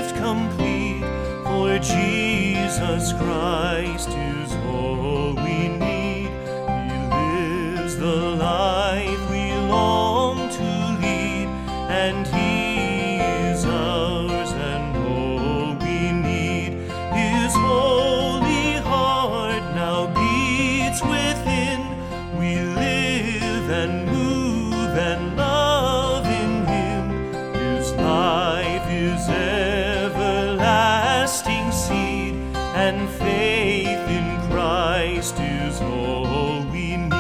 gift complete, for Jesus Christ is all we need. He lives the life we long to lead, and He is ours and all we need. His holy heart now beats within. We live and move and love in Him. His life is everlasting seed, and faith in Christ is all we need.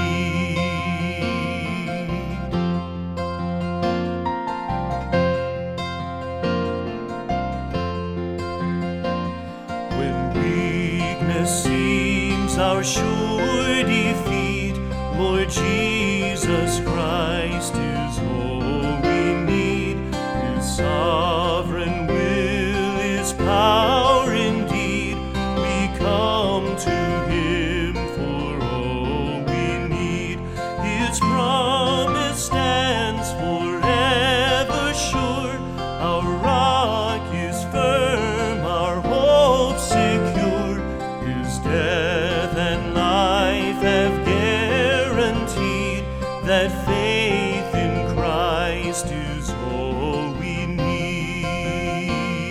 When weakness seems our sure defeat, Lord Jesus Christ is all we need. His sovereign will is power indeed. We come to Him for all we need. His promise stands forever sure. Our rock is firm, our hope secure. His death and life have guaranteed that faith in Christ is all we need.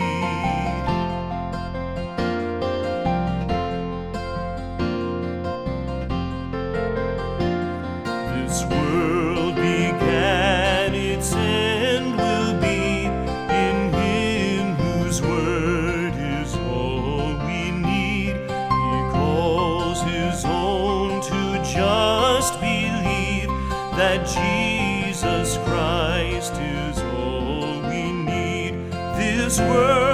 This world began, its end will be in Him whose word is all we need. He calls His own to just believe that Jesus Christ is all we need. This world